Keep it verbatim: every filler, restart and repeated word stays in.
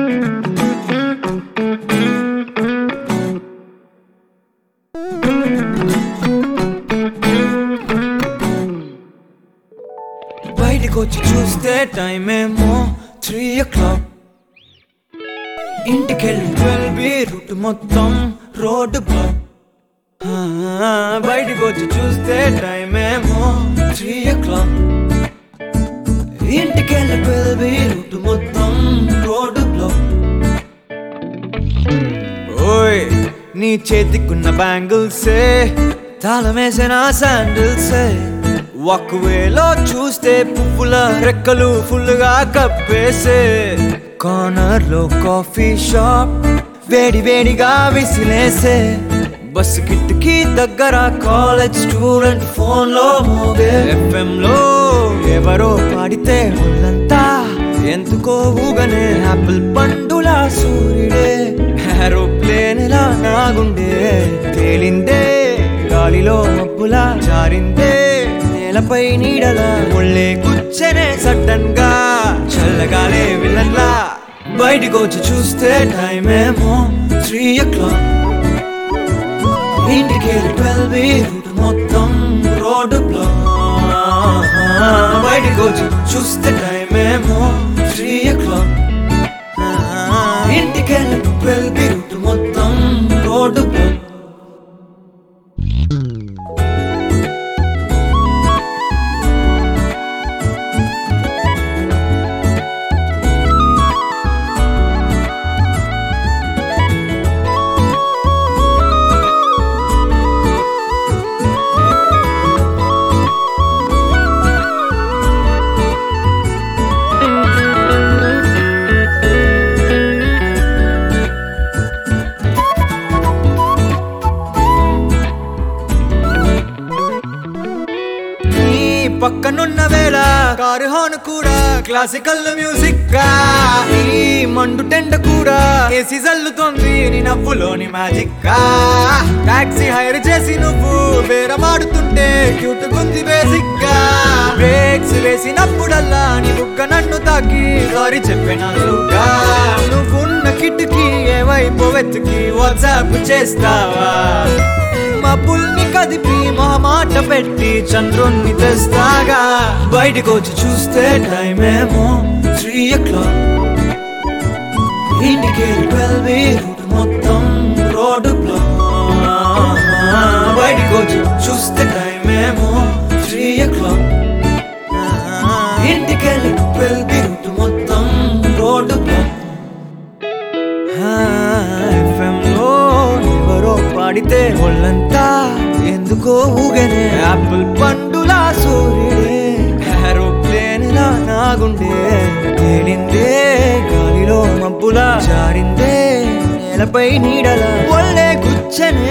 బయటికొచ్చి చూస్తే టైం ఏమో త్రీ ఓ క్లాక్ ఇంటికెళ్ళి ట్వెల్వ్ బి రూట్ మొత్తం రోడ్డు బ్లాక్. బయటికొచ్చి చూస్తే టైం ఏమో త్రీ ఓ క్లాక్ ఇంటికెళ్ళి ట్వెల్వ్ బి రూట్ మొత్తం రోడ్డు బ్లాక్. ఓయ్ నీ చేతికున్న బ్యాంగిల్సే తాళమేసిన శాండిల్సే ఒక్కవేలో చూస్తే పువ్వుల రెక్కలు ఫుల్గా కప్పేసే. కార్నర్ లో కాఫీ షాప్ వేడి వేడిగా విసిలేసే. బస్సు కిటికీ దగ్గర కాలేజ్ స్టూడెంట్ ఫోన్ లో మోగే. ఎఫ్ఎం లో ఎవరో పాడితే ఒళ్ళంతా ఎందుకో ఊగనే. యాపిల్ పండులా సూర్యుడే ఏరోప్లేన్ లా నాగుండే. తేలిందే గాలిలో మబ్బులా జారిందే నేలపై నీడలా. ఒళ్ళే కూర్చనే సడన్ గా చల్లగాలే విలన్లా. బయటికొచ్చి చూస్తే టైం ఏమో త్రీ ఓ క్లాక్ ఇంటికెళ్ళి ట్వెల్వ్ బి రూట్ మొత్తం రోడ్డు బ్లాక్. బయటికొచ్చి చూస్తే టైం ఏమో త్రీ ఓ క్లాక్ ఇంటికెళ్ళి ట్వెల్వ్ బి రూట్ మొత్తం రోడ్డు బ్లాక్. పక్కనున్న వేళ కారు హార్న్ కూడా క్లాసికల్ మ్యూజిక్ గా. ఈ మండు టెండ కూడా ఏసీ జల్లుతోంది నీ నవ్వులోని మ్యాజిక్ గా. టాక్సీ హైర్ చేసి నువ్వు బేరమాడుతుంటే క్యూట్ గుంది బేసిక్ గా. బ్రేక్స్ వేసినప్పుడల్లా నీ బుగ్గ నన్ను తాకి సారీ చెప్పినట్టుగా. నువ్వున్న కిటికీ ఏ వైపు వెతికి వాట్సాప్ చేస్తావా. మబ్బుల్ని కదిపి మొహమాట పెట్టి చంద్రుణ్ణి తెస్తాగా. బయటికొచ్చి చూస్తే టైం ఏమో త్రీ ఓ క్లాక్ ఇంటికెళ్ళి ట్వెల్వ్ బి రూట్ మొత్తం రోడ్డు బ్లాక్. బయటికొచ్చి చూస్తే టైం ఏమో త్రీ ఓ క్లాక్ ఇంటికెళ్ళి ట్వెల్వ్ బి రూట్ మొత్తం రోడ్డు బ్లాక్. ఎఫ్ఎం లో ఎవరో పాడితే ఒళ్ళంతా ఎందుకో ఊగనే. యాపిల్ పండులా సూర్యుడే ఏరోప్లేన్ లా నాగుండే. తేలిందే గాలిలో మబ్బులా జారిందే నేలపై నీడలా. ఒళ్ళే గుచ్చనే